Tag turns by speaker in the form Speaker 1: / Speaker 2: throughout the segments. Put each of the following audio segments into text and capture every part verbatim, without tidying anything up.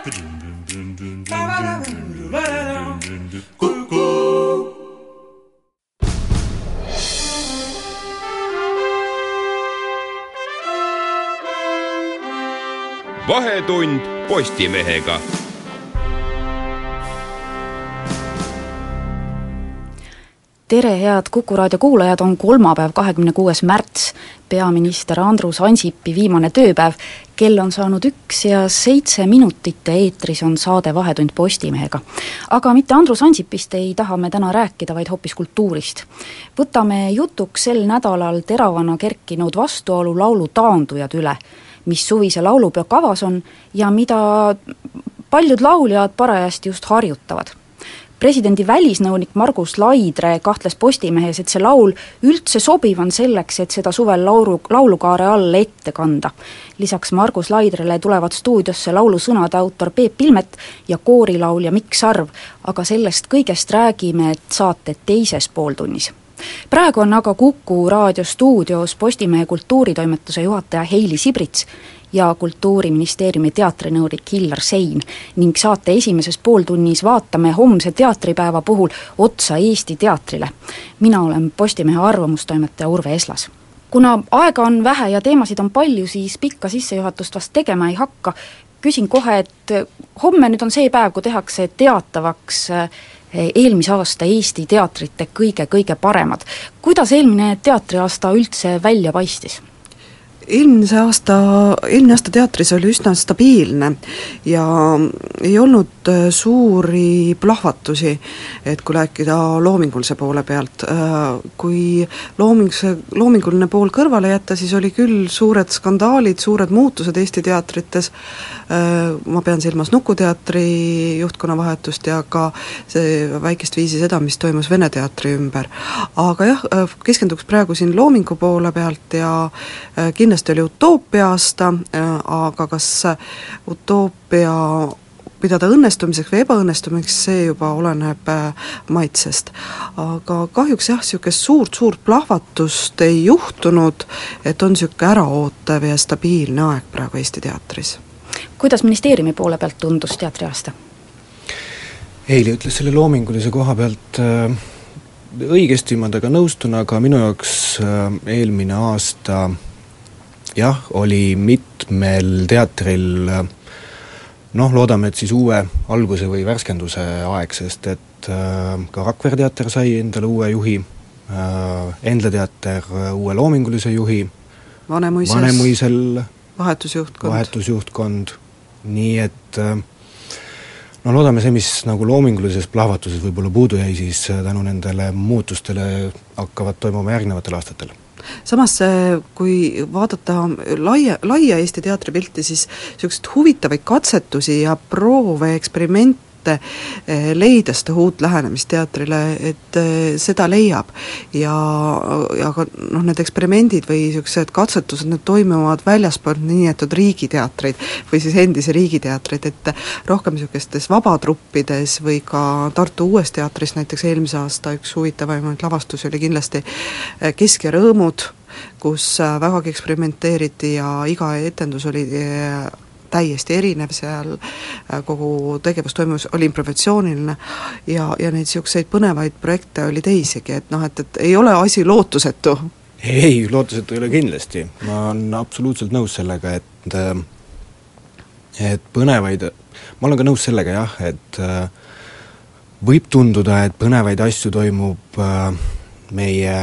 Speaker 1: Vahetund Postimehega.
Speaker 2: Tere, head Kuku raadio kuulajad, on kolmapäev, kahekümne kuues märts, peaminister Andrus Ansipi viimane tööpäev. Kell on saanud üks ja seitse minutit ja eetris on saade Vahetund Postimehega. Aga mitte Andrus Ansipist ei taha me täna rääkida, vaid hoopis kultuurist. Võtame jutuks sel nädalal teravana kerkinud vastuolu laulu Taandujad üle, mis suvise laulupeo kavas on ja mida paljud lauljad parajasti just harjutavad. Presidendi välisnõunik Margus Laidre kahtles Postimehes, et see laul üldse sobiv on selleks, et seda suvel laulu, laulukaare all ette kanda. Lisaks Margus Laidrele tulevad stuudiosse laulu sõnade autor Peep Pilmet ja koorilaulja Mikk Sarv, aga sellest kõigest räägime saate teises pooltunnis. Praegu on aga Kuku raadio stuudios Postimehe kultuuritoimetuse juhataja Heili Sibrits ja Kultuuriministeeriumi teatrinõunik Hillar Sein ning saate esimeses pooltunnis vaatame homse teatripäeva puhul otsa Eesti teatrile. Mina olen Postimehe arvamustoimetaja Urve Eslas. Kuna aega on vähe ja teemasid on palju, siis pikka sissejuhatust vast tegema ei hakka. Küsin kohe, et homme nüüd on see päev, kui tehakse teatavaks eelmise aasta Eesti teatrite kõige-kõige paremad. Kuidas eelmine teatriaasta üldse välja paistis?
Speaker 3: Eelmise aasta, eelmine aasta teatris oli üsna stabiilne ja ei olnud suuri plahvatusi, et kui rääkida loomingulise poole pealt. Kui loominguse, loominguline pool kõrvale jätta, siis oli küll suured skandaalid, suured muutused Eesti teatrites. Ma pean silmas Nukuteatri juhtkonna vahetust ja ka see väikest viisi seda, mis toimus Vene teatri ümber. Aga jah, keskenduks praegu siin loomingu poole pealt ja kindlasti oli utoopia aasta, aga kas utoopia pidada õnnestumiseks või ebaõnnestumiseks, see juba oleneb maitsest. Aga kahjuks jah, niisugust suurt-suurt plahvatust ei juhtunud, et on niisugune äraootav ja stabiilne aeg praegu Eesti teatris.
Speaker 2: Kuidas ministeeriumi poole pealt tundus teatriaasta?
Speaker 4: Eili ütles selle loomingulise koha pealt äh, õigesti, ma temaga nõustun, aga minu jaoks äh, eelmine aasta jah, oli mitmel teatril äh, noh, loodame, et siis uue alguse või värskenduse aeg, sest et äh, ka Rakvere teater sai endale uue juhi, äh, Endla teater uue loomingulise juhi,
Speaker 3: Vanemuises,
Speaker 4: Vanemuisel
Speaker 3: vahetusjuhtkond.
Speaker 4: vahetusjuhtkond, nii et äh, no loodame see, mis nagu loomingulises plahvatuses võib-olla puudu jäi, siis tänu nendele muutustele hakkavad toimuma järgnevatel aastatel.
Speaker 3: Samas, kui vaadata laia, laia Eesti teatripilti, siis niisugust huvitavaid katsetusi ja proove, eksperimente leida seda uut lähenemist teatrile, et seda leiab ja, ja ka noh, need eksperimendid või niisugused katsetused, need toimuvad väljaspool niinimetatud riigiteatreid või siis endise riigiteatreid, et rohkem niisugustes vabatruppides või ka Tartu Uues teatris näiteks eelmise aasta üks huvitavaimaid lavastusi oli kindlasti Kesk ja rõõmud, kus vägagi eksperimenteeriti ja iga etendus oli täiesti erinev, seal kogu tegevus toimus, oli improvisatsiooniline ja, ja neid niisuguseid põnevaid projekte oli teisigi, et noh, et, et ei ole asi lootusetu.
Speaker 4: Ei, lootusetu ei ole kindlasti. Ma olen absoluutselt nõus sellega, et et põnevaid, ma olen ka nõus sellega jah, et võib tunduda, et põnevaid asju toimub meie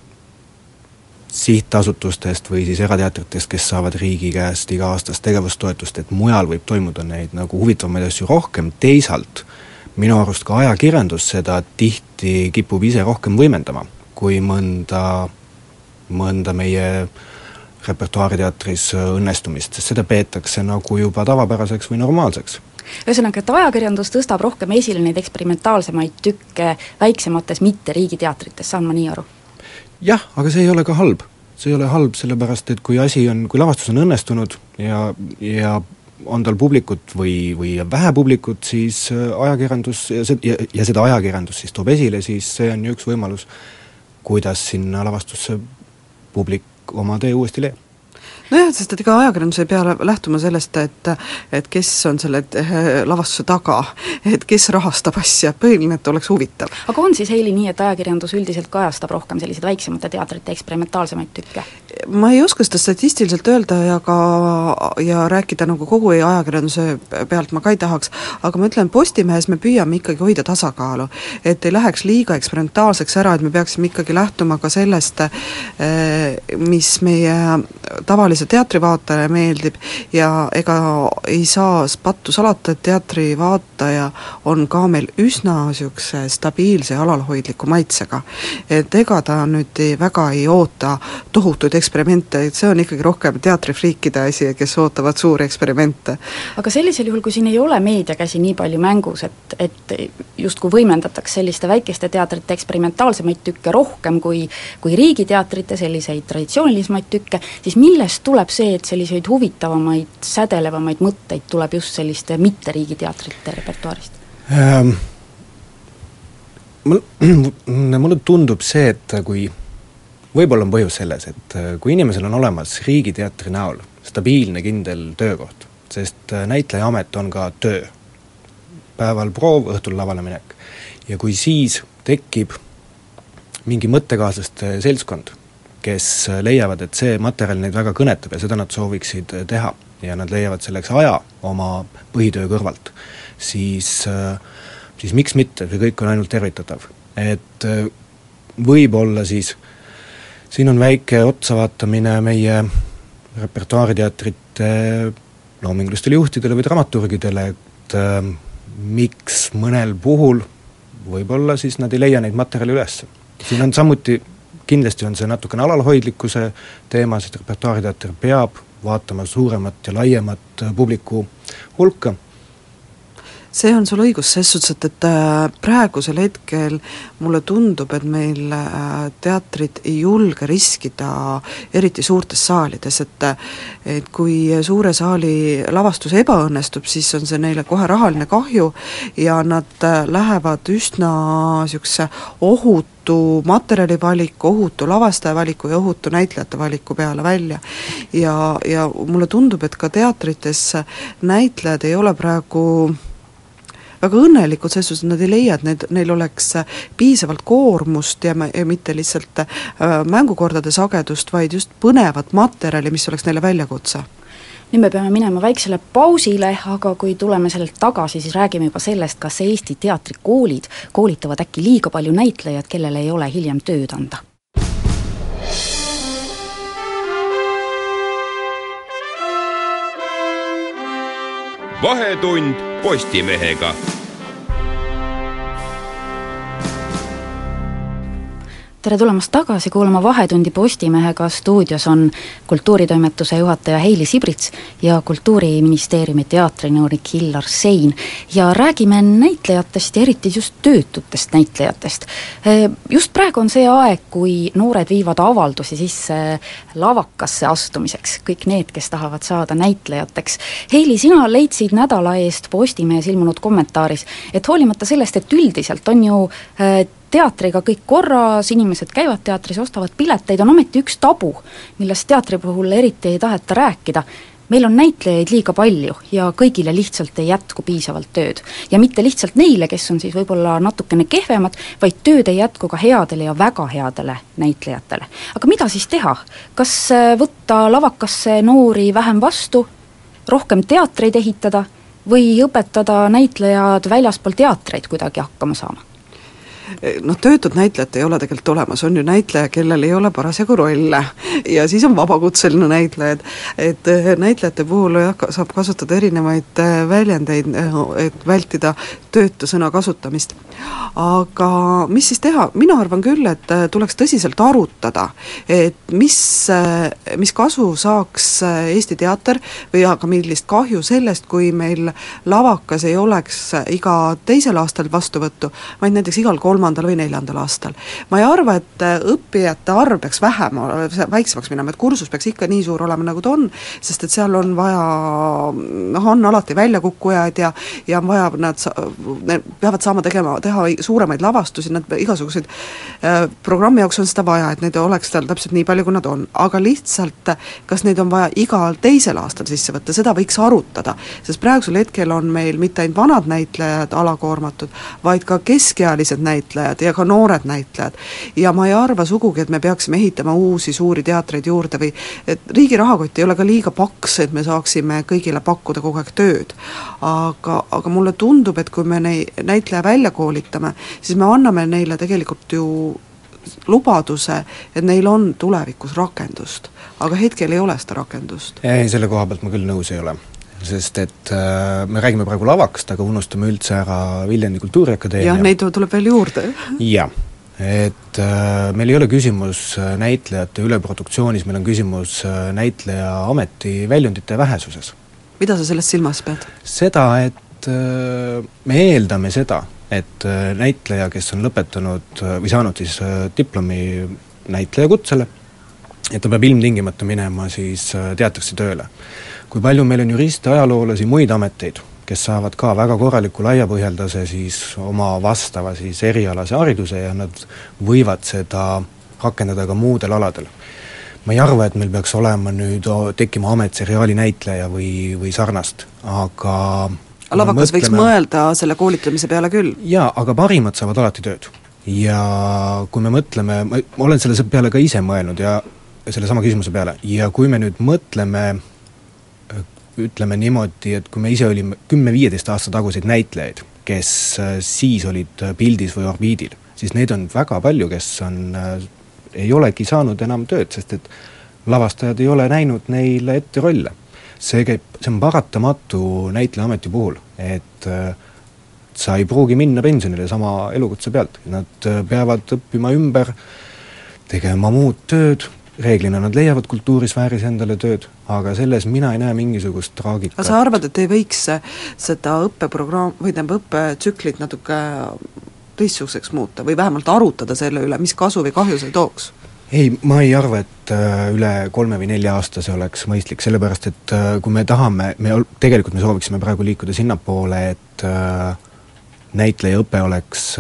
Speaker 4: sihtasutustest või siis erateatritest, kes saavad riigi käest iga-aastast tegevustoetust, et mujal võib toimuda neid nagu huvitavamaid asju rohkem, teisalt minu arust ka ajakirjandus seda tihti kipub ise rohkem võimendama, kui mõnda, mõnda meie repertuaariteatris õnnestumist, sest seda peetakse nagu juba tavapäraseks või normaalseks.
Speaker 2: Ühesõnaga, et ajakirjandus tõstab rohkem esile neid eksperimentaalsemaid tükke väiksemates mitte riigiteatrites, saan ma nii aru?
Speaker 4: Jah, aga see ei ole ka halb. See ei ole halb, sellepärast, et kui asi on, kui lavastus on õnnestunud ja, ja on tal publikut või, või vähe publikut, siis ajakirjandus ja, see, ja, ja seda ajakirjandus siis toob esile, siis see on ju üks võimalus, kuidas sinna lavastusse publik oma tee uuesti leiab.
Speaker 3: nojah, sest et ega ajakirjandus ei pea lähtuma sellest, et et kes on selle lavastuse taga, et kes rahastab asja, põhiline, et oleks huvitav.
Speaker 2: aga on siis, Heili, nii, et ajakirjandus üldiselt kajastab rohkem selliseid väiksemate teatrite eksperimentaalsemaid tükke?
Speaker 3: Ma ei oska seda statistiliselt öelda ja ka ja rääkida nagu kogu ajakirjanduse pealt ma ka ei tahaks, aga ma ütlen, Postimehes me püüame ikkagi hoida tasakaalu, et ei läheks liiga eksperimentaalseks ära, et me peaksime ikkagi lähtuma ka sellest, mis meie tavalise teatrivaataja meeldib ja ega ei saa pattu salata, et teatrivaataja on ka meil üsna niisuguse stabiilse ja alalhoidliku maitsega. Et ega ta nüüd ei, väga ei oota tohutuid eksperimente, et see on ikkagi rohkem teatrifriikide asi, kes ootavad suuri eksperimente.
Speaker 2: Aga sellisel juhul, kui siin ei ole meediakäsi nii palju mängus, et, et justkui võimendatakse selliste väikeste teatrite eksperimentaalsemaid tükke rohkem kui, kui riigiteatrite selliseid traditsioonilismaid tükke, siis millest tuleb see, et selliseid huvitavamaid, sädelevamaid mõtteid tuleb just selliste mitte riigiteatrite repertuaarist?
Speaker 4: Ähm, mul, mulle tundub see, et kui võib-olla on põhjus selles, et kui inimesel on olemas riigiteatri näol stabiilne kindel töökoht, sest näitleja amet on ka töö, päeval proov, õhtul lavale minek, ja kui siis tekib mingi mõttekaaslaste seltskond, kes leiavad, et see materjal neid väga kõnetab ja seda nad sooviksid teha ja nad leiavad selleks aja oma põhitöö kõrvalt, siis, siis miks mitte, see kõik on ainult tervitatav. Et võib-olla siis siin on väike otsavaatamine meie repertuaariteatrite loomingulistele juhtidele või dramaturgidele, et äh, miks mõnel puhul võib-olla siis nad ei leia neid materjali üles. Siin on samuti, kindlasti on see natukene alalhoidlikkuse teema, sest repertuaariteater peab vaatama suuremat ja laiemat publiku hulka.
Speaker 3: See on sul õigus, ses suhtes, et praegusel hetkel mulle tundub, et meil teatrid ei julge riskida eriti suurtes saalides, et, et kui suure saali lavastus ebaõnnestub, siis on see neile kohe rahaline kahju ja nad lähevad üsna niisuguse ohutu materjali valiku, ohutu lavastaja valiku ja ohutu näitlejate valiku peale välja. Ja, ja mulle tundub, et ka teatrites näitlejad ei ole praegu väga õnnelikud, selles suhtes, et nad ei leia, et need, neil oleks piisavalt koormust ja, ja mitte lihtsalt äh, mängukordade sagedust, vaid just põnevat materjali, mis oleks neile väljakutse.
Speaker 2: Nüüd me peame minema väiksele pausile, aga kui tuleme sellelt tagasi, siis räägime juba sellest, kas Eesti teatrikoolid koolitavad äkki liiga palju näitlejad, kellele ei ole hiljem tööd anda.
Speaker 1: Vahetund Postimehega.
Speaker 2: Tere tulemast tagasi kuulama Vahetundi Postimehega, stuudios on kultuuritoimetuse juhataja Heili Sibrits ja Kultuuriministeeriumi teatrinõunik Hillar Sein ja räägime näitlejatest ja eriti just töötutest näitlejatest. Just praegu on see aeg, kui noored viivad avaldusi sisse lavakasse astumiseks, kõik need, kes tahavad saada näitlejateks. Heili, sina leidsid nädala eest Postimehes ilmunud kommentaaris, et hoolimata sellest, et üldiselt on ju teatriga kõik korras, inimesed käivad teatris, ostavad pileteid, on ometi üks tabu, millest teatri puhul eriti ei taheta rääkida. Meil on näitlejaid liiga palju ja kõigile lihtsalt ei jätku piisavalt tööd. Ja mitte lihtsalt neile, kes on siis võib-olla natukene kehvemad, vaid tööd ei jätku ka headele ja väga headele näitlejatele. Aga mida siis teha? Kas võtta lavakasse noori vähem vastu, rohkem teatreid ehitada või õpetada näitlejad väljaspool teatreid kuidagi hakkama saama?
Speaker 3: noh, töötud näitlejat ei ole tegelikult olemas, on ju näitleja, kellel ei ole parasjagu rolle ja siis on vabakutseline näitlejad, et näitlejate puhul saab kasutada erinevaid väljendeid, et vältida töötu sõna kasutamist. Aga mis siis teha? Mina arvan küll, et tuleks tõsiselt arutada, et mis, mis kasu saaks Eesti teater või aga millist kahju sellest, kui meil lavakas ei oleks iga teisel aastal vastuvõttu, vaid näiteks igal kolm kolmandal või neljandal aastal. ma ei arva, et õppijate arv peaks vähem, väiksemaks minema, et kursus peaks ikka nii suur olema, nagu ta on, sest et seal on vaja, noh, on alati väljakukkujaid ja ja on vaja, nad, nad peavad saama tegema, teha suuremaid lavastusi, nad igasuguseid äh, programmi jaoks on seda vaja, et neid oleks tal täpselt nii palju, kui nad on, aga lihtsalt kas neid on vaja igal teisel aastal sisse võtta, seda võiks arutada, sest praegusel hetkel on meil mitte ainult vanad näitlejad alakoormatud, vaid ka keskealised näitlejad ja ka noored näitlejad. Ja ma ei arva sugugi, et me peaksime ehitama uusi suuri teatreid juurde või et riigi rahakott ei ole ka liiga paks, et me saaksime kõigile pakkuda kogu aeg tööd. Aga, aga mulle tundub, et kui me nei, näitleja välja koolitame, siis me anname neile tegelikult ju lubaduse, et neil on tulevikus rakendust, aga hetkel ei ole seda rakendust.
Speaker 4: Ei, selle koha pealt ma küll nõus ei ole. Sest et äh, me räägime praegu lavakast, aga unustame üldse ära Viljandi Kultuuriakadeemia.
Speaker 3: Jah, neid tuleb veel juurde.
Speaker 4: Jah, et äh, meil ei ole küsimus näitlejate üleproduktsioonis, meil on küsimus äh, näitleja ameti väljundite vähesuses.
Speaker 3: Mida sa sellest silmas pead?
Speaker 4: Seda, et äh, me eeldame seda, et äh, näitleja, kes on lõpetanud äh, või saanud siis äh, diplomi näitleja kutsele, et ta peab ilmtingimata minema siis äh, teatrisse tööle. Kui palju meil on juriste, ajaloolasi, muid ameteid, kes saavad ka väga korraliku laiapõhjaldase siis oma vastava siis erialase hariduse ja nad võivad seda rakendada ka muudel aladel. Ma ei arva, et meil peaks olema nüüd tekkima amet seriaali näitleja või, või sarnast, aga
Speaker 3: lavakas võiks mõelda selle koolitamise peale küll.
Speaker 4: Jaa, aga parimad saavad alati tööd. Ja kui me mõtleme, ma olen selle peale ka ise mõelnud ja selle sama küsimuse peale, ja kui me nüüd mõtleme ütleme niimoodi, et kui me ise olime kümme-viieteist aasta taguseid näitlejaid, kes siis olid pildis või orbiidil, siis neid on väga palju, kes on, ei olegi saanud enam tööd, sest et lavastajad ei ole näinud neile ette rolle. See käib, see on paratamatu näitlejaameti puhul, et sa ei pruugi minna pensionile sama elukutse pealt. Nad peavad õppima ümber, tegema muud tööd, reeglina nad leiavad kultuurisfääris endale tööd, aga selles mina ei näe mingisugust traagikat.
Speaker 3: Aga sa arvad, et ei võiks seda õppeprogramm või tähendab õppetsüklit natuke teistsuguseks muuta või vähemalt arutada selle üle, mis kasu või kahju see tooks?
Speaker 4: Ei, ma ei arva, et üle kolme või nelja aasta see oleks mõistlik, sellepärast et kui me tahame, me tegelikult me sooviksime praegu liikuda sinnapoole, et näitleja õpe oleks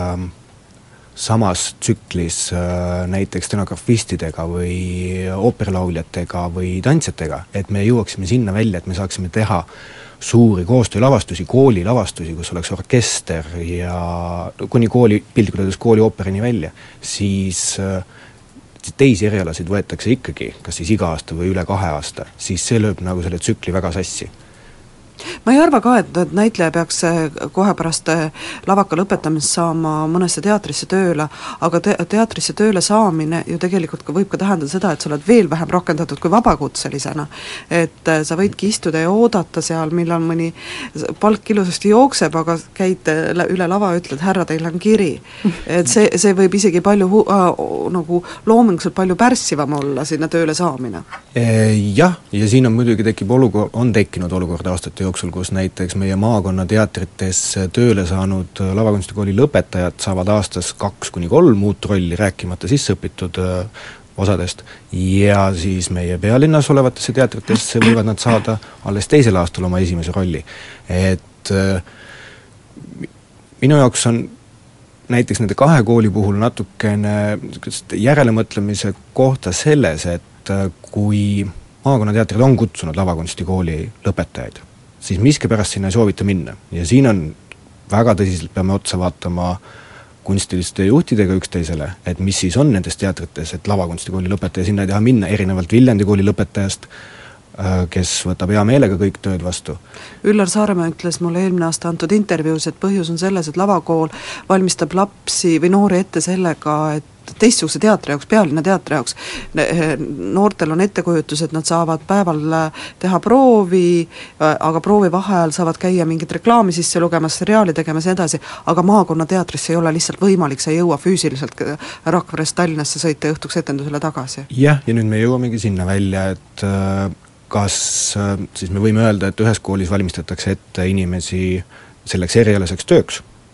Speaker 4: samas tsüklis näiteks stenografistidega või ooperilauljatega või tantsjatega, et me jõuaksime sinna välja, et me saaksime teha suuri koostöölavastusi, koolilavastusi, kus oleks orkester ja kuni kooli, piltlikult öeldes kooli ooperini välja, siis teisi erialasid võetakse ikkagi, kas siis iga aasta või üle kahe aasta, siis see lööb nagu selle tsükli väga sassi.
Speaker 3: Ma ei arva ka, et, et näitleja peaks kohe pärast lavaka lõpetamist saama mõnesse teatrisse tööle, aga te, teatrisse tööle saamine ju tegelikult ka võib ka tähendada seda, et sa oled veel vähem rakendatud kui vabakutselisena. Et sa võidki istuda ja oodata seal, millal mõni palk ilusasti jookseb, aga käid üle lava ja ütled, härra, teil on kiri. Et see, see võib isegi palju hu- äh, nagu loominguliselt palju pärssivam olla sinna tööle saamine.
Speaker 4: Jah, ja siin on muidugi tekib olukord, on tekkinud olukord aastate jooksul, kus näiteks meie maakonna teatrites tööle saanud lavakunstikooli lõpetajad saavad aastas kaks kuni kolm uut rolli, rääkimata sisseõpitud osadest, ja siis meie pealinnas olevatesse teatritesse võivad nad saada alles teisel aastal oma esimese rolli. Et minu jaoks on näiteks nende kahe kooli puhul natukene järelemõtlemise kohta selles, et kui maakonnateatrid on kutsunud lavakunstikooli lõpetajaid, siis miskipärast sinna ei soovita minna. Ja siin on väga tõsiselt peame otsa vaatama kunstiliste juhtidega üksteisele, et mis siis on nendes teatrites, et lavakunstikooli lõpetaja sinna ei taha minna, erinevalt Viljandi kooli lõpetajast, kes võtab hea meelega kõik tööd vastu.
Speaker 3: Üllar Saaremaa ütles mulle eelmine aasta antud intervjuus, et põhjus on selles, et lavakool valmistab lapsi või noori ette sellega, et teistsuguse teatri jaoks, pealinna teatri jaoks. Noortel on ettekujutus, et nad saavad päeval teha proovi, aga proovi vaheajal saavad käia mingit reklaami sisse lugemas, seriaali tegemas ja edasi, aga maakonna teatrisse ei ole lihtsalt võimalik, sa ei jõua füüsiliselt Rakverest Tallinnasse sõita õhtuks etendusele tagasi.
Speaker 4: Jah, ja nüüd me jõuamegi sinna välja, et kas siis me võime öelda, et ühes koolis valmistatakse ette inimesi selleks erialaseks tööks,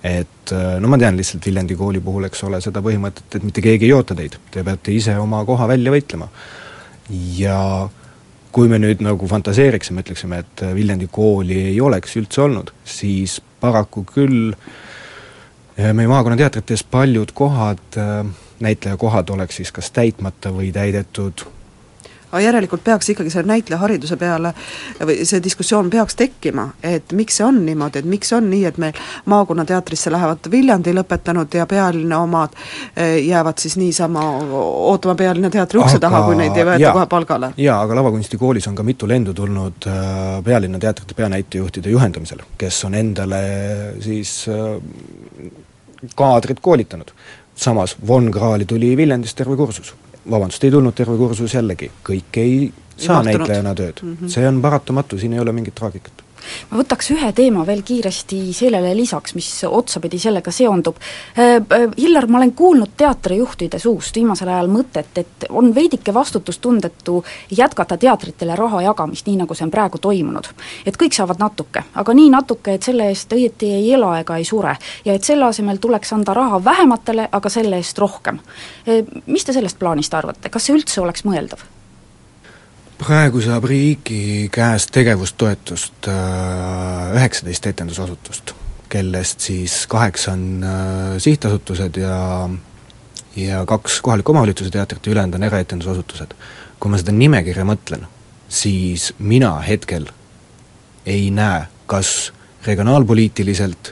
Speaker 4: et no ma tean lihtsalt Viljandi kooli puhul, eks ole, seda põhimõtet, et mitte keegi ei oota teid, te peate ise oma koha välja võitlema. Ja kui me nüüd nagu fantaseeriksime, ütleksime, et Viljandi kooli ei oleks üldse olnud, siis paraku küll meie maakonnateatrites paljud kohad, näitlejakohad oleks siis kas täitmata või täidetud.
Speaker 3: Aga järelikult peaks ikkagi selle näitlejahariduse peale või see diskussioon peaks tekkima, et miks see on niimoodi, et miks on nii, et meil maakonnateatrisse lähevad Viljandi lõpetanud ja Pealinna omad jäävad siis niisama ootama Pealinna teatri ukse aga, taha, kui neid ei võeta kohe palgale.
Speaker 4: Jaa, aga lavakunstikoolis on ka mitu lendu tulnud Pealinna teatrite peanäitejuhtide juhendamisel, kes on endale siis kaadrit koolitanud. Samas Von Kraali tuli Viljandist terve kursus. Vabandust, ei tulnud terve kursus jällegi, kõik ei saa ei näitlejana tööd mm. -hmm. See on paratamatu, siin ei ole mingit traagikat.
Speaker 2: Ma võtaks ühe teema veel kiiresti sellele lisaks, mis otsapidi sellega seondub. Hillar, ma olen kuulnud teatrijuhtide suust viimasel ajal mõtet, et on veidike vastutustundetu jätkata teatritele raha jagamist, nii nagu see on praegu toimunud. Et kõik saavad natuke, aga nii natuke, et selle eest õieti ei ela ega ei sure. Ja et selle asemel tuleks anda raha vähematele, aga selle eest rohkem. Mis te sellest plaanist arvate? Kas see üldse oleks mõeldav?
Speaker 4: Praegu saab riigi käest tegevustoetust üheksateist etendusasutust, kellest siis kaheksa on sihtasutused ja, ja kaks kohaliku omavalitsuse teatrit ja ülejäänud on eraetendusasutused. Kui ma seda nimekirja mõtlen, siis mina hetkel ei näe, kas regionaalpoliitiliselt,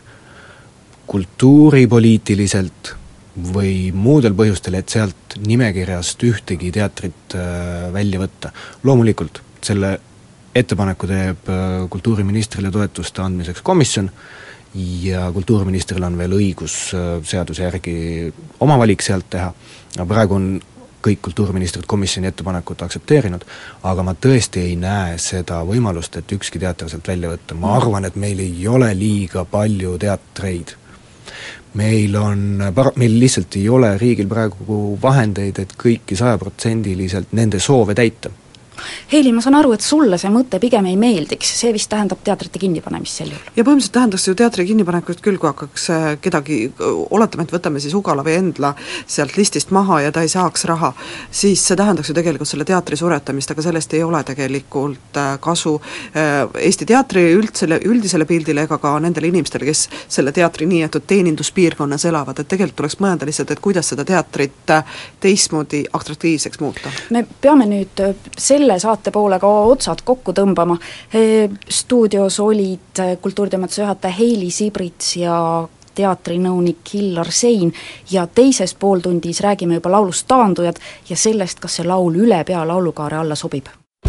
Speaker 4: kultuuripoliitiliselt või muudel põhjustel, et sealt nimekirjast ühtegi teatrit välja võtta. Loomulikult selle ettepaneku teeb kultuuriministrile toetuste andmiseks komisjon ja kultuuriministril on veel õigus seaduse järgi oma valik sealt teha. Praegu on kõik kultuuriministrid komisjoni ettepanekut aksepteerinud, aga ma tõesti ei näe seda võimalust, et ükski teater sealt välja võtta. Ma arvan, et meil ei ole liiga palju teatreid. Meil on, meil lihtsalt ei ole riigil praegu vahendeid, et kõiki sajaprotsendiliselt nende soove täita.
Speaker 2: Heili, ma saan aru, et sulle see mõte pigem ei meeldiks, see vist tähendab teatrite kinnipanemist sel juhul.
Speaker 3: Ja põhimõtteliselt tähendaks ju teatri kinnipanekut küll, kui hakkaks kedagi, oletame, et võtame siis Ugala või Endla sealt listist maha ja ta ei saaks raha, siis see tähendaks ju tegelikult selle teatri suretamist, aga sellest ei ole tegelikult kasu Eesti teatri üldsele, üldisele pildile ega ka nendele inimestele, kes selle teatri nii jätud teeninduspiirkonnas elavad, et tegelikult tuleks mõelda lihtsalt, et kuidas seda teatrit teistmoodi atraktiivseks muuta. Me
Speaker 2: peame nüüd selle saate poole ka otsad kokku tõmbama. Stuudios olid kultuuritöömetuse juhataja Heili Sibrits ja teatrinõunik Hillar Sein ja teises pooltundis räägime juba laulust Taandujad ja sellest, kas see laul üle pea laulukaare alla sobib.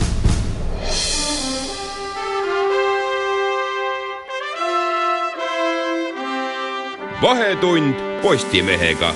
Speaker 1: Vahetund Postimehega.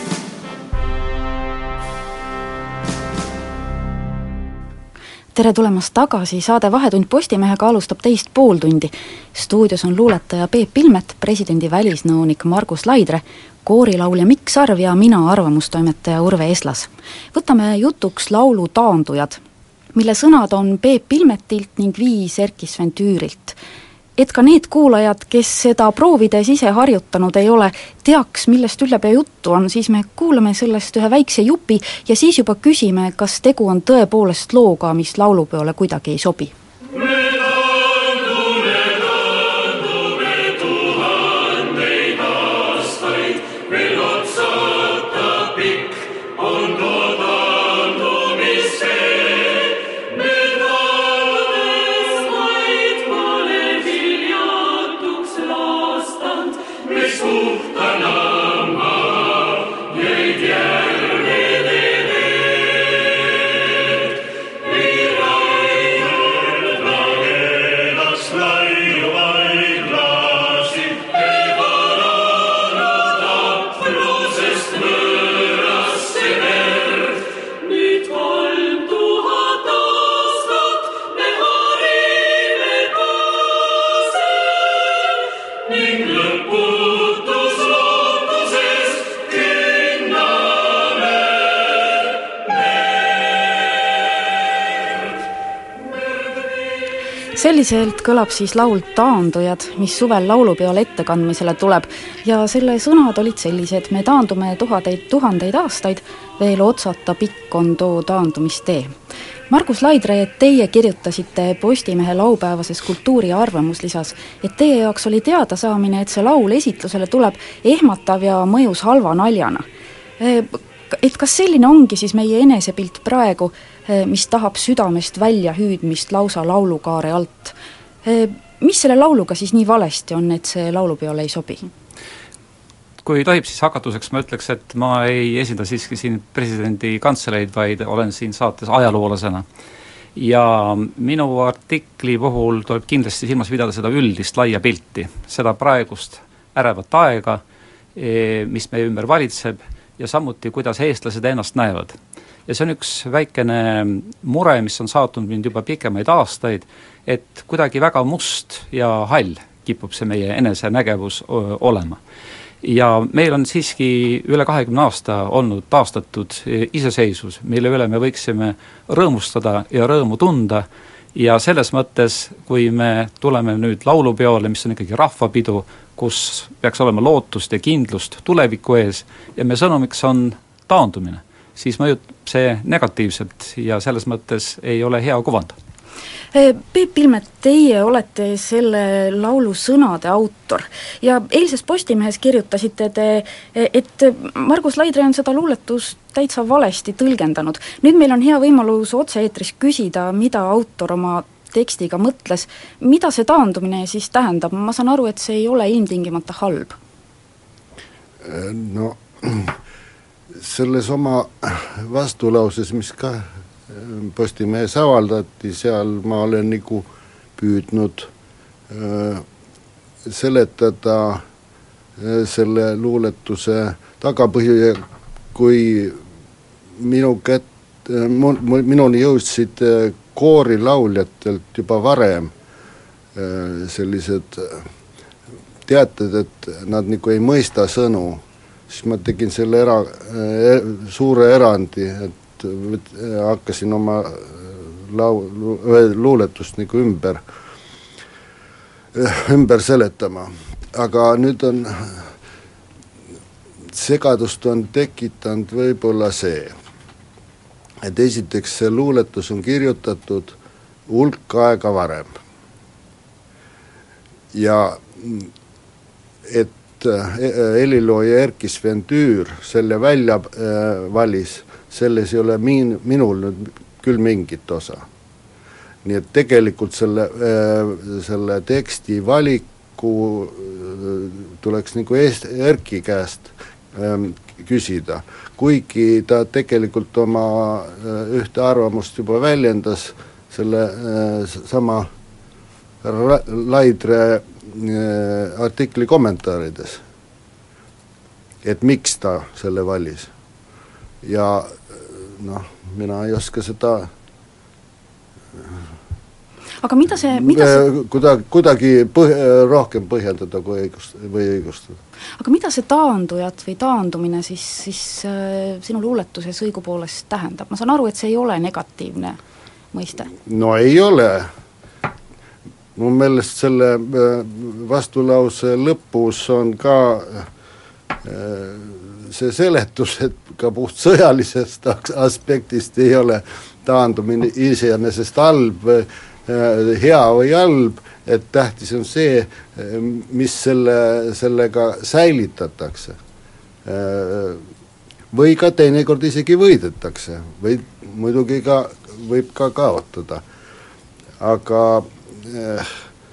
Speaker 2: Tere tulemast tagasi, saade Vahetund Postimehega alustab teist pooltundi. Stuudios on luuletaja Peep Pilmet, presidendi välisnõunik Margus Laidre, koorilaulja Mikk Sarv ja mina arvamustoimetaja Urve Eslas. Võtame jutuks laulu Taandujad, mille sõnad on Peep Pilmetilt ning viis Erkis Ventüürilt. Et ka need kuulajad, kes seda proovides ise harjutanud ei ole, teaks, millest üllepea juttu on, siis me kuulame sellest ühe väikse jupi ja siis juba küsime, kas tegu on tõepoolest looga, mis laulupeole kuidagi ei sobi. selliselt kõlab siis laul Taandujad, mis suvel laulupeol ettekandmisele tuleb ja selle sõnad olid sellised: me taandume tuhandeid, tuhandeid aastaid, veel otsata pikk on too taandumistee. Margus Laidre, teie kirjutasite Postimehe laupäevases kultuuri- ja arvamuslisas, et teie jaoks oli teada saamine, et see laul esitlusele tuleb ehmatav ja mõjus halva naljana. Et kas selline ongi siis meie enesepilt praegu, mis tahab südamest välja hüüdmist lausa laulukaare alt? Mis selle lauluga siis nii valesti on, et see laulupeole ei sobi?
Speaker 5: Kui tohib, siis hakatuseks ma ütleks, et ma ei esinda siiski siin presidendi kantseleid, vaid olen siin saates ajaloolasena. Ja minu artikli puhul tuleb kindlasti silmas pidada seda üldist laia pilti, seda praegust ärevat aega, mis meie ümber valitseb, ja samuti, kuidas eestlased ennast näevad. Ja see on üks väikene mure, mis on saatnud mind juba pikemaid aastaid, et kuidagi väga must ja hall kipub see meie enese nägevus olema. Ja meil on siiski üle kahekümne aasta olnud taastatud iseseisvus, mille üle me võiksime rõõmustada ja rõõmu tunda, ja selles mõttes, kui me tuleme nüüd laulupeole, mis on ikkagi rahvapidu, kus peaks olema lootust ja kindlust tuleviku ees, ja me sõnumiks on taandumine, siis mõjub see negatiivselt ja selles mõttes ei ole hea kuvand.
Speaker 2: Peep Pilmet, teie olete selle laulu sõnade autor ja eilses Postimehes kirjutasite te, et Margus Laidre on seda luuletust täitsa valesti tõlgendanud. Nüüd meil on hea võimalus otse-eetris küsida, mida autor oma tekstiga mõtles. Mida see taandumine siis tähendab? Ma saan aru, et see ei ole ilmtingimata halb.
Speaker 6: No, selles oma vastulauses, mis ka Postimehes avaldati, seal ma olen nagu püüdnud äh, seletada äh, selle luuletuse tagapõhju, kui minu kät, äh, minuni jõudsid äh, koorilauljatelt juba varem äh, sellised teated, et nad nagu ei mõista sõnu, siis ma tegin selle era, äh, suure erandi, et hakkasin oma laulu, luuletust nagu ümber ümber seletama. Aga nüüd on segadust on tekitanud võib-olla see, et esiteks see luuletus on kirjutatud hulk aega varem. Ja et helilooja Erki Sven Tüür selle välja äh, valis, selles ei ole min, minul nüüd küll mingit osa. Nii et tegelikult selle, selle teksti valiku tuleks nagu Erki käest küsida. Kuigi ta tegelikult oma ühte arvamust juba väljendas selle sama Laidre artikli kommentaarides, et miks ta selle valis. Ja noh, mina ei oska seda
Speaker 2: aga mida see, mida see...
Speaker 6: Kuidagi, kuidagi põh, rohkem põhjendada kui õigust, või õigustada.
Speaker 2: Aga mida see taandujad või taandumine siis, siis äh, sinu luuletuses õigupoolest tähendab? Ma saan aru, et see ei ole negatiivne mõiste.
Speaker 6: No ei ole. Mu meelest selle vastulause lõpus on ka äh, see seletus, et ka puht sõjalisest aspektist ei ole taandumine iseenesest halb, hea või halb, et tähtis on see, mis selle, sellega säilitatakse. Või ka teinekord isegi võidetakse, või muidugi ka, võib ka kaotada. Aga eh,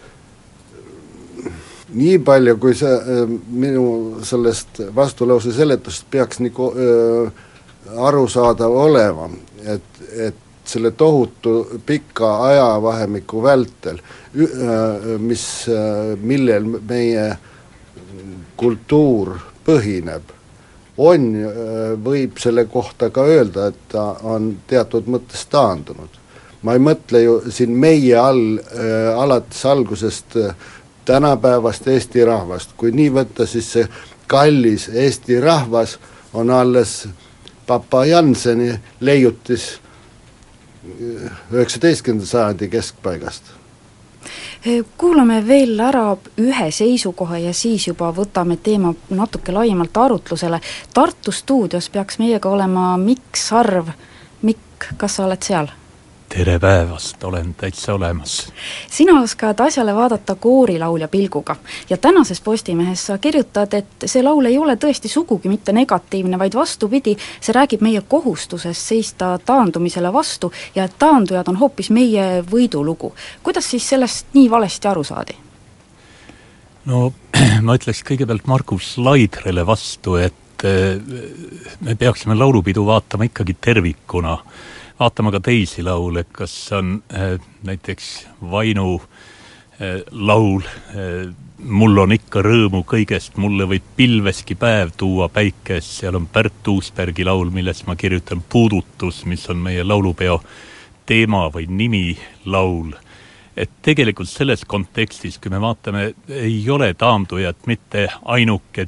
Speaker 6: nii palju, kui see äh, minu sellest vastulause seletust peaks nagu äh, arusaadav olema, et, et selle tohutu pika ajavahemiku vältel, äh, mis, äh, millel meie kultuur põhineb, on, äh, võib selle kohta ka öelda, et ta on teatud mõttes taandunud. Ma ei mõtle ju siin meie all äh, alates algusest äh, tänapäevast Eesti rahvast. Kui nii võtta, siis see kallis Eesti rahvas on alles Papa Janseni leiutis üheksateistkümnenda sajandi keskpaigast.
Speaker 2: Kuulame veel ära ühe seisukoha ja siis juba võtame teema natuke laiemalt arutlusele. Tartu stuudios peaks meiega olema Mikk Sarv. Mikk, kas sa oled seal?
Speaker 7: Tere päevast, olen täitsa olemas.
Speaker 2: Sina oskad asjale vaadata koorilaulja pilguga ja tänases Postimehes sa kirjutad, et see laul ei ole tõesti sugugi mitte negatiivne, vaid vastupidi, see räägib meie kohustusest seista taandumisele vastu ja et taandujad on hoopis meie võidulugu. Kuidas siis sellest nii valesti aru saadi?
Speaker 7: No ma ütleks kõigepealt Margus Laidrele vastu, et me peaksime laulupidu vaatama ikkagi tervikuna. Vaatama ka teisi laule, kas on äh, näiteks Vainu äh, laul äh, Mul on ikka rõõmu kõigest, mulle võib pilveski päev tuua päikes, seal on Pärt Uusbergi laul, milles ma kirjutan Puudutus, mis on meie laulupeo teema või nimi laul. Et tegelikult selles kontekstis, kui me vaatame, ei ole taandujat mitte ainuke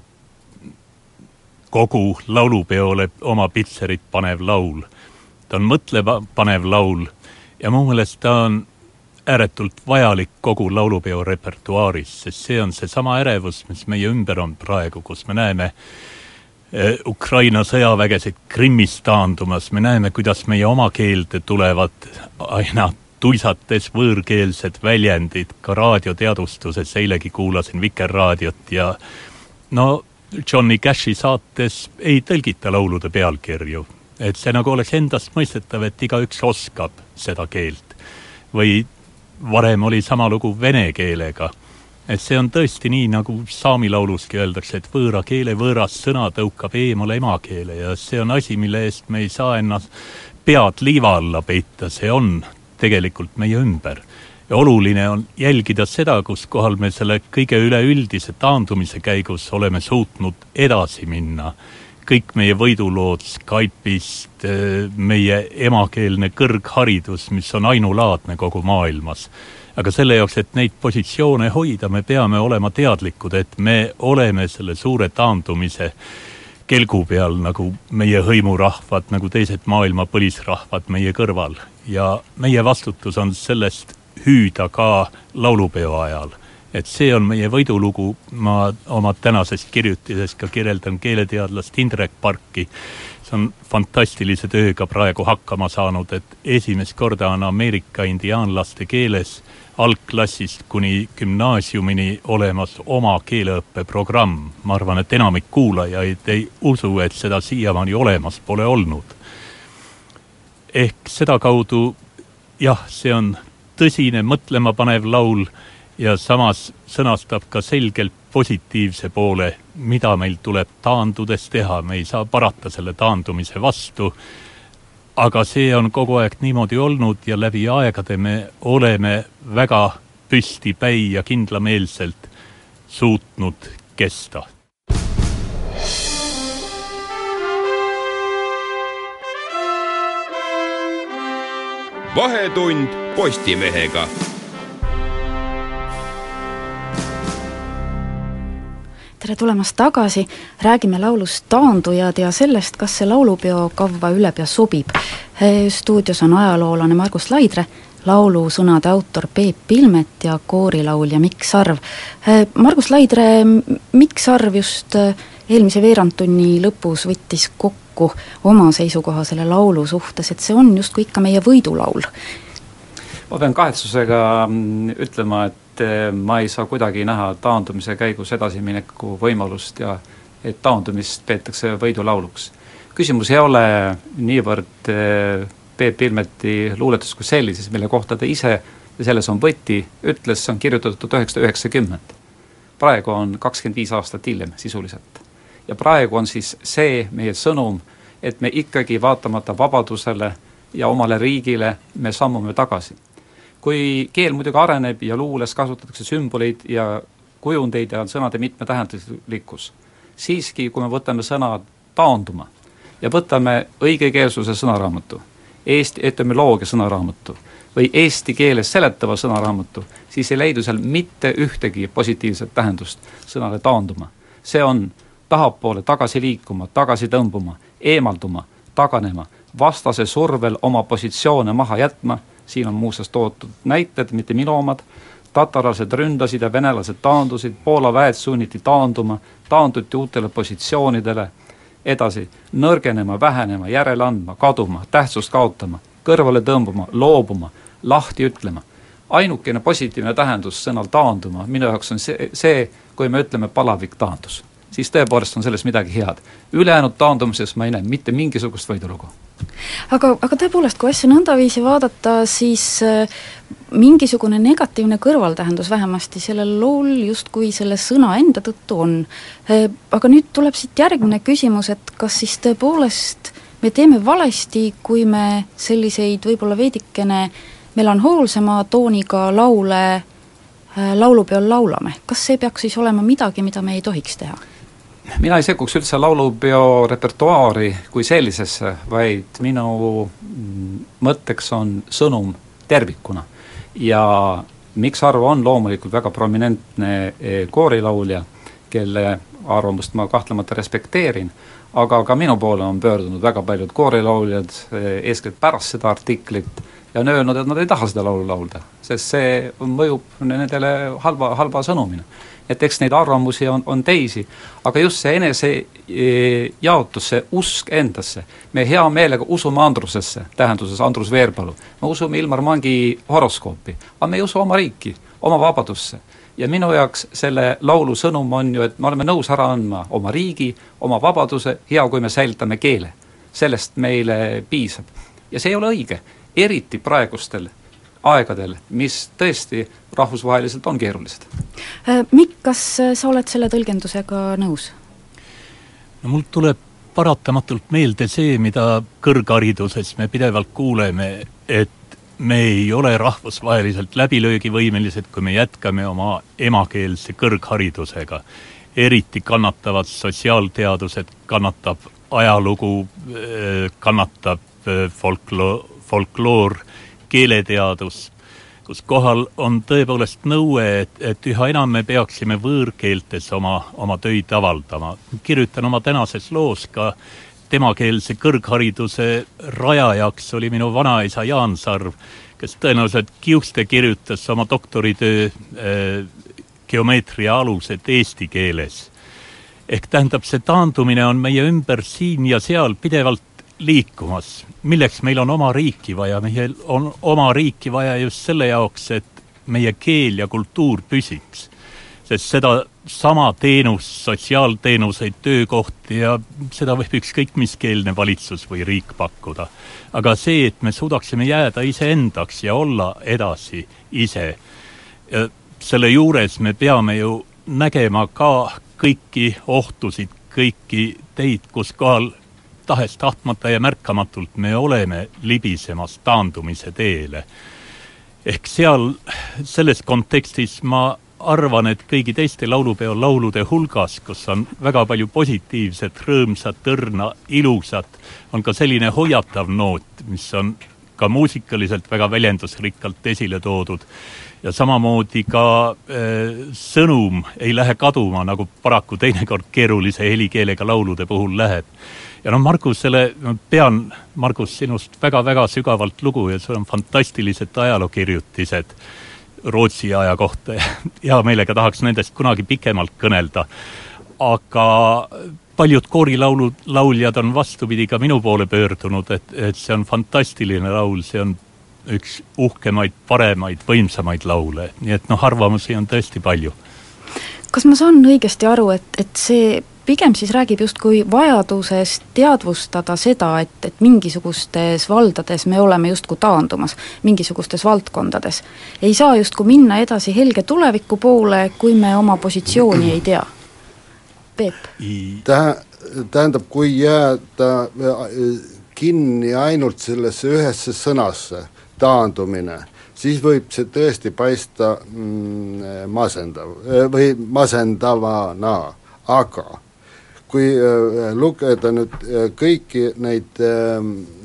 Speaker 7: kogu laulupeole oma pitserit panev laul. Ta on mõtleva panev laul ja mu meelest ta on ääretult vajalik kogu laulupeo repertuaaris, sest see on see sama ärevus, mis meie ümber on praegu, kus me näeme eh, Ukraina sõjavägesid Krimmis taandumas, me näeme, kuidas meie oma keelde tulevad aina tuisates võõrkeelsed väljendid, ka raadioteadustuses, eilegi kuulasin Vikerraadiot ja no Johnny Cashi saates ei tõlgita laulude pealkirju. Et see nagu oleks endast mõistetav, et igaüks oskab seda keelt. Või varem oli sama lugu vene keelega. Et see on tõesti nii, nagu saami lauluski öeldakse, et võõra keele võõras sõna tõukab eemale emakeele ja see on asi, mille eest me ei saa ennast pead liiva alla peita, see on tegelikult meie ümber. Ja oluline on jälgida seda, kus kohal me selle kõige üleüldise taandumise käigus oleme suutnud edasi minna. Kõik meie võidulood Skype'ist, meie emakeelne kõrgharidus, mis on ainulaadne kogu maailmas. Aga selle jaoks, et neid positsioone hoida, me peame olema teadlikud, et me oleme selle suure taandumise kelgu peal, nagu meie hõimurahvad, nagu teised maailma põlisrahvad meie kõrval. Ja meie vastutus on sellest hüüda ka laulupeo ajal. Et see on meie võidulugu, ma oma tänasest kirjutises ka kirjeldan keeleteadlast Indrek Parki. See on fantastilise tööga praegu hakkama saanud, et esimest korda on Ameerika indiaanlaste keeles algklassist kuni gümnaasiumini olemas oma keeleõppeprogramm. Ma arvan, et enamik kuulajaid ei usu, et seda siiamaani olemas pole olnud. Ehk seda kaudu, jah, see on tõsine mõtlema panev laul, ja samas sõnastab ka selgelt positiivse poole, mida meil tuleb taandudes teha. Me ei saa parata selle taandumise vastu, aga see on kogu aeg niimoodi olnud ja läbi aegade me oleme väga püstipäi ja kindlameelselt suutnud kesta.
Speaker 1: Vahetund Postimehega.
Speaker 2: Tere tulemast tagasi, räägime laulust Taandujad ja sellest, kas see laulupeo kavva ülepea sobib. Stuudios on ajaloolane Margus Laidre, laulu sõnade autor Peep Pilmet ja koorilaulja Mikk Sarv. Margus Laidre, Mikk Sarv just eelmise veerandtunni lõpus võttis kokku oma seisukoha selle laulu suhtes, et see on justkui ikka meie võidulaul.
Speaker 5: Ma pean kahetsusega ütlema, et ma ei saa kuidagi näha taandumise käigus edasimineku võimalust ja et taandumist peetakse võidulauluks. Küsimus ei ole niivõrd Peep Pilmeti luuletus kui sellises, mille kohta ta ise, ja selles on võti, ütles, see on kirjutatud tuhat üheksasada üheksakümmend. Praegu on kakskümmend viis aastat hiljem sisuliselt. Ja praegu on siis see meie sõnum, et me ikkagi vaatamata vabadusele ja omale riigile me sammume tagasi. Kui keel muidugi areneb ja luules kasutatakse sümboleid ja kujundeid ja sõnade mitmetähenduslikkus, siiski kui me võtame sõna taanduma ja võtame õigekeelsuse sõnaraamatu, Eesti etümoloogia sõnaraamatu või eesti keeles seletava sõnaraamatu, siis ei leidu seal mitte ühtegi positiivset tähendust sõnale taanduma. See on tahapoole tagasi liikuma, tagasi tõmbuma, eemalduma, taganema, vastase survel oma positsioone maha jätma. Siin on muuseas toodud näited, mitte minu omad, tatarlased ründasid ja venelased taandusid, Poola väed sunniti taanduma, taanduti uutele positsioonidele, edasi nõrgenema, vähenema, järele andma, kaduma, tähtsust kaotama, kõrvale tõmbuma, loobuma, lahti ütlema. Ainukene positiivne tähendus sõnal taanduma minu jaoks on see, see, kui me ütleme palavik taandus. Siis tõepoolest on selles midagi head. Ülejäänud taandumises ma ei näe mitte mingisugust võidulugu.
Speaker 2: Aga, aga tõepoolest, kui asja nõndaviisi vaadata, siis äh, mingisugune negatiivne kõrvaltähendus vähemasti sellel lool justkui selle sõna enda tõttu on. Äh, aga nüüd tuleb siit järgmine küsimus, et kas siis tõepoolest me teeme valesti, kui me selliseid võib-olla veidikene melanhoolsema tooniga laule äh, laulupeol laulame. Kas see peaks siis olema midagi, mida me ei tohiks teha?
Speaker 5: Mina ei sekkuks üldse laulupeo repertuaari kui sellisesse, vaid minu mõtteks on sõnum tervikuna. Ja miks arvu on loomulikult väga prominentne koorilaulja, kelle arvamust ma kahtlemata respekteerin, aga ka minu poole on pöördunud väga paljud koorilauljad, eeskätt pärast seda artiklit, ja on öelnud, et nad ei taha seda laulu laulda, sest see mõjub nendele halva, halva sõnumina. Et eks neid arvamusi on, on teisi, aga just see enese jaotus, see usk endasse, me hea meelega usume Andrusesse, tähenduses Andrus Veerpalu, me usume Ilmar Mangi horoskoopi, aga me ei usu oma riiki, oma vabadusse. Ja minu jaoks selle laulu sõnum on ju, et me oleme nõus ära andma oma riigi, oma vabaduse, hea kui me säiltame keele. Sellest meile piisab. Ja see ei ole õige, eriti praegustel aegadel, mis tõesti rahvusvaheliselt on keerulised.
Speaker 2: Mikk, kas sa oled selle tõlgendusega nõus?
Speaker 7: No mul tuleb paratamatult meelde see, mida kõrghariduses me pidevalt kuuleme, et me ei ole rahvusvaheliselt läbilöögivõimelised, kui me jätkame oma emakeelse kõrgharidusega. Eriti kannatavad sotsiaalteadused, kannatab ajalugu, kannatab folklo- folkloor, keeleteadus, kus kohal on tõepoolest nõue, et, et üha enam me peaksime võõrkeeltes oma, oma töid avaldama. Kirjutan oma tänases loos ka temakeelse kõrghariduse rajajaks oli minu vanaisa Jaan Sarv, kes tõenäoliselt kiuste kirjutas oma doktoritöö äh, geomeetria alused eesti keeles. Ehk tähendab, see taandumine on meie ümber siin ja seal pidevalt liikumas. Milleks meil on oma riiki vaja? Meil on oma riiki vaja just selle jaoks, et meie keel ja kultuur püsiks. Sest seda sama teenus, sotsiaalteenuseid, töökohti ja seda võib ükskõik miskeelne valitsus või riik pakkuda. Aga see, et me suudaksime jääda iseendaks ja olla edasi ise, selle juures me peame ju nägema ka kõiki ohtusid, kõiki teid, kus kohal tahes tahtmata ja märkamatult me oleme libisemas taandumise teele. Ehk seal, selles kontekstis ma arvan, et kõigi teiste laulupeo laulude hulgas, kus on väga palju positiivset, rõõmsat, õrna, ilusat, on ka selline hoiatav noot, mis on ka muusikaliselt väga väljendusrikkalt esile toodud. Ja samamoodi ka äh, sõnum ei lähe kaduma, nagu paraku teinekord keerulise helikeelega laulude puhul läheb. Ja no Margusele, pean Margus sinust väga-väga sügavalt lugu ja sul on fantastilised ajalookirjutised Rootsi aja kohta ja hea meelega tahaks nendest kunagi pikemalt kõnelda. Aga paljud koorilaulud, lauljad on vastupidi ka minu poole pöördunud, et, et see on fantastiline laul, see on üks uhkemaid, paremaid, võimsamaid laule. Nii et noh, arvamusi on tõesti palju.
Speaker 2: Kas ma saan õigesti aru, et, et see pigem siis räägib justkui vajadusest teadvustada seda, et, et mingisugustes valdades me oleme justkui taandumas, mingisugustes valdkondades. Ei saa justkui minna edasi helge tuleviku poole, kui me oma positsiooni ei tea. Peep?
Speaker 6: Tähendab, kui jääda kinni ainult sellesse ühesse sõnasse, taandumine, siis võib see tõesti paista mm, masendav või masendavana, aga kui äh, lugeda nüüd äh, kõiki neid äh,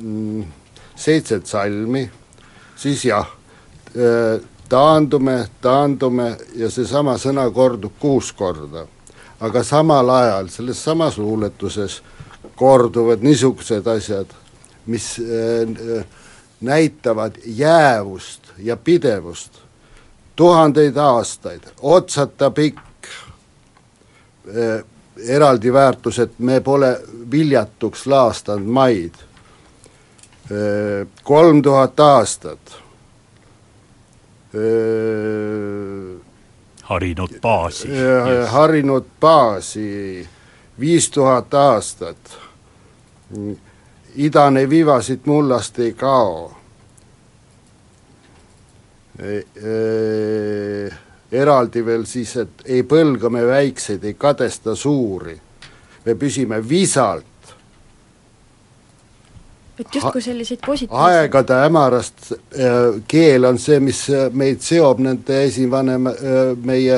Speaker 6: seitset salmi, siis jah, äh, taandume, taandume ja seesama sõna kordub kuus korda. Aga samal ajal selles samas luuletuses korduvad niisugused asjad, mis äh, näitavad jäävust ja pidevust, tuhandeid aastaid, otsata pikk eh, eraldi väärtus, et me pole viljatuks laastanud maid, eh, kolm tuhat aastat, eh,
Speaker 7: harinud baasi
Speaker 6: eh,, harinud baasi, viis tuhat aastat, idane vivasid mullast ei kao, e, e, eraldi veel siis, et ei põlga me väikseid, ei kadesta suuri, me püsime visalt.
Speaker 2: et justkui selliseid positiivseid
Speaker 6: aegade hämarast keel on see, mis meid seob nende esivanem, meie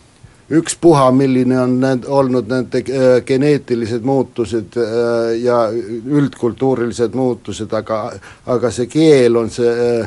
Speaker 6: ükspuha, milline on need, olnud nende geneetilised muutused ja üldkultuurilised muutused, aga, aga see keel on see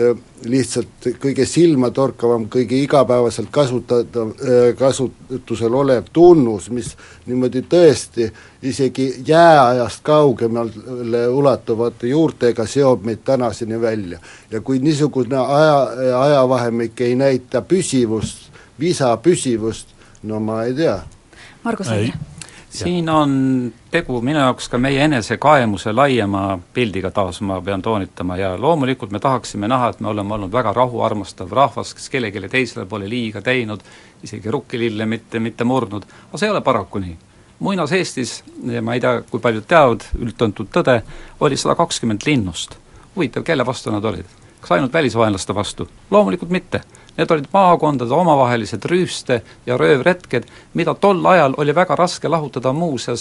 Speaker 6: lihtsalt kõige silmatorkavam, kõige igapäevaselt kasutatav, kasutusel olev tunnus, mis niimoodi tõesti isegi jääajast kaugemale ulatuvate juurtega seob meid tänaseni välja. Ja kui niisugune aja, ajavahemik ei näita püsivust, visa püsivust, no ma ei tea.
Speaker 2: Margus Laidre.
Speaker 5: Siin on tegu minu jaoks ka meie enese kaemuse laiema pildiga taas, ma pean toonitama, ja loomulikult me tahaksime näha, et me oleme olnud väga rahuarmastav rahvas, kes kellelegi teisele pole liiga teinud, isegi rukkilille mitte, mitte murdnud, aga see ei ole paraku nii. Muinas Eestis, ma ei tea, kui paljud teavad, üldtuntud tõde, oli sada kakskümmend linnust. Huvitav, kelle vastu nad olid? Kas ainult välisvaenlaste vastu? Loomulikult mitte. Need olid maakondade omavahelised rüüste ja röövretked, mida tol ajal oli väga raske lahutada muuseas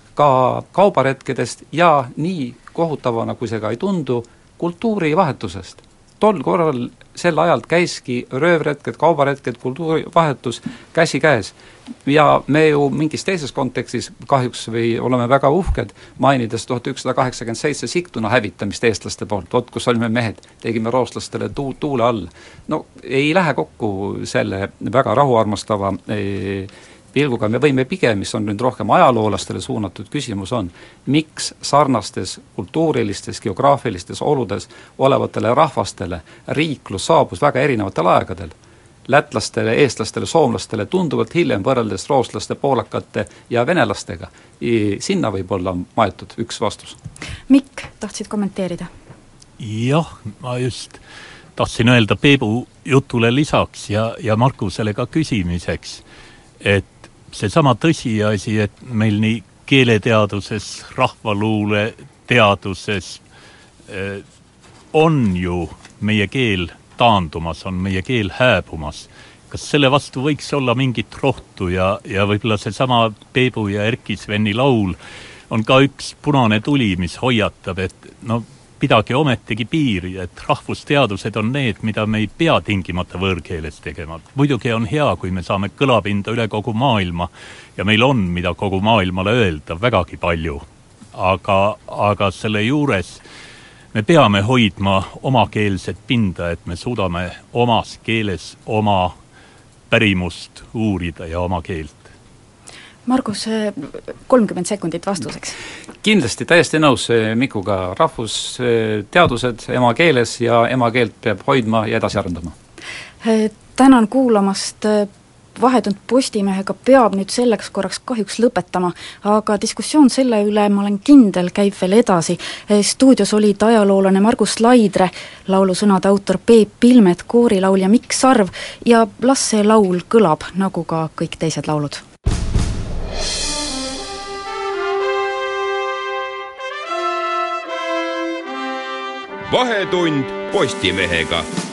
Speaker 5: ka kaubaretkedest ja nii kohutavana, kui see ka ei tundu, kultuurivahetusest. Tol korral sel ajalt käiski röövretked, kaubaretked, kultuurivahetus käsi käes. Ja me ju mingis teises kontekstis kahjuks või oleme väga uhked, mainides tuhat ükssada kaheksakümmend seitse Sigtuna hävitamist eestlaste poolt, vot kus olime mehed, tegime rootslastele tu- tuule all. No ei lähe kokku selle väga rahuarmastava ei, pilguga, me võime pigem, mis on nüüd rohkem ajaloolastele suunatud küsimus on, miks sarnastes kultuurilistes, geograafilistes oludes olevatele rahvastele riiklus saabus väga erinevatel aegadel. Lätlastele, eestlastele, soomlastele tunduvalt hiljem võrreldes rootslaste, poolakate ja venelastega. I, sinna võib olla maetud üks vastus.
Speaker 2: Mikk, tahtsid kommenteerida?
Speaker 7: Jah, ma just tahtsin öelda Peebu jutule lisaks ja, ja Markusele ka küsimiseks, et seesama tõsiasi, et meil nii keeleteaduses, rahvaluule teaduses eh, on ju meie keel taandumas, on meie keel hääbumas. Kas selle vastu võiks olla mingit rohtu ja, ja võib-olla seesama Peebu ja Erki Sveni laul on ka üks punane tuli, mis hoiatab, et no pidage ometigi piiri, et rahvusteadused on need, mida me ei pea tingimata võõrkeeles tegema. Muidugi on hea, kui me saame kõlapinda üle kogu maailma ja meil on, mida kogu maailmale öelda, vägagi palju. Aga, aga selle juures me peame hoidma omakeelset pinda, et me suudame omas keeles oma pärimust uurida ja oma keelt.
Speaker 2: Margus, kolmkümmend sekundit vastuseks.
Speaker 5: Kindlasti täiesti nõus Mikuga, rahvusteadused emakeeles ja emakeelt peab hoidma ja edasi arendama.
Speaker 2: Tänan kuulamast, Vahetund Postimehega peab nüüd selleks korraks kahjuks lõpetama, aga diskussioon selle üle, ma olen kindel, käib veel edasi. Stuudios olid ajaloolane Margus Laidre, laulusõnade autor Peep Pilmet, koorilaulja Mikk Sarv ja las see laul kõlab, nagu ka kõik teised laulud.
Speaker 1: Vahetund Postimehega.